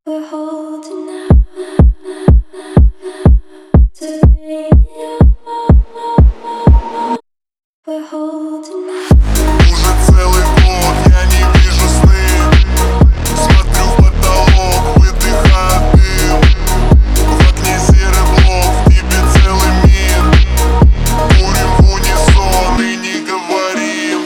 We're holding out to be We're holding out. Уже целый год я не вижу сны. Смотрю в потолок, выдыхаю дым. В окне серый блок, в тебе целый мир. Курим в унисон и не говорим.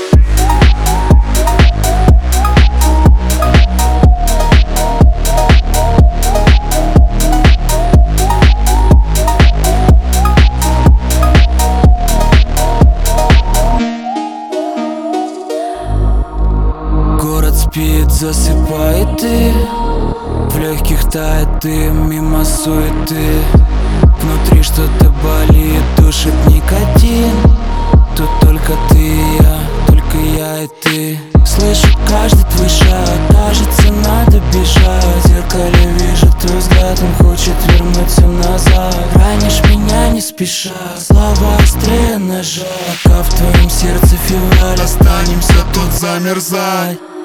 Город спит, засыпает и в легких тает дым мимо суеты. Внутри что-то болит, душит никотин. Тут только ты и я, только я и ты. Слышу каждый твой шаг, кажется, надо бежать. В зеркале вижу твой взгляд, он хочет вернуться назад. Ранишь меня не спеша, слова острее ножа. Пока в твоем сердце февраль, останемся тут замерзать.